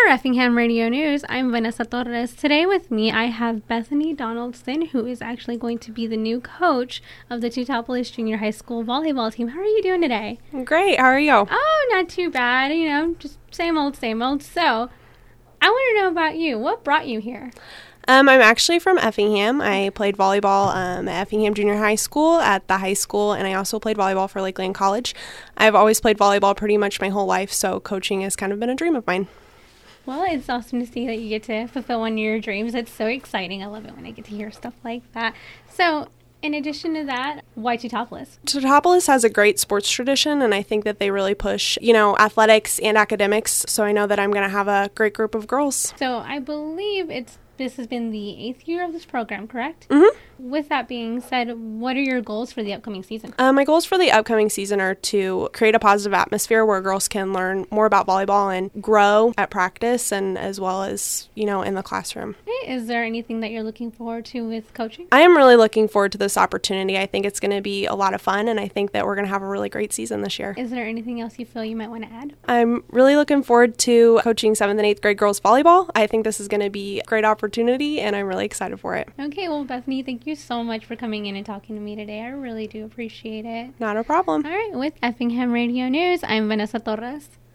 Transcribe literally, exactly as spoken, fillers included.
For Effingham Radio News, I'm Vanessa Torres. Today with me, I have Bethany Donaldson, who is actually going to be the new coach of the Teutopolis Junior High School volleyball team. How are you doing today? Great. How are you? Oh, not too bad. You know, just same old, same old. So, I want to know about you. What brought you here? Um, I'm actually from Effingham. I played volleyball um, at Effingham Junior High School at the high school, and I also played volleyball for Lakeland College. I've always played volleyball pretty much my whole life, so coaching has kind of been a dream of mine. Well, it's awesome to see that you get to fulfill one of your dreams. It's so exciting. I love it when I get to hear stuff like that. So, in addition to that, why Teutopolis? Teutopolis has a great sports tradition, and I think that they really push, you know, athletics and academics, so I know that I'm going to have a great group of girls. So, I believe it's this has been the eighth year of this program, correct? Mm-hmm. With that being said, what are your goals for the upcoming season? Uh, my goals for the upcoming season are to create a positive atmosphere where girls can learn more about volleyball and grow at practice and as well as, you know, in the classroom. Okay. Is there anything that you're looking forward to with coaching? I am really looking forward to this opportunity. I think it's going to be a lot of fun, and I think that we're going to have a really great season this year. Is there anything else you feel you might want to add? I'm really looking forward to coaching seventh and eighth grade girls volleyball. I think this is going to be a great opportunity, and I'm really excited for it. Okay, well, Bethany, thank you so much for coming in and talking to me today. I really do appreciate it. Not a problem. All right, with Effingham Radio News, I'm Vanessa Torres.